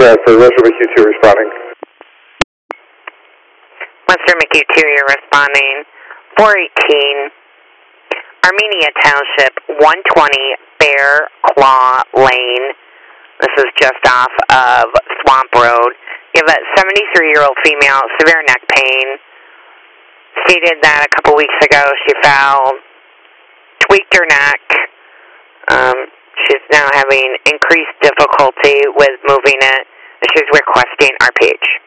Yeah, so Western McHugh 2 responding. Western McHugh 2, you're responding. 418, Armenia Township, 120 Bear Claw Lane. This is just off of Swamp Road. You have a 73-year-old female, severe neck pain. Stated that a couple weeks ago she fell, tweaked her neck. She's now having increased difficulty with moving it. She's requesting RPH.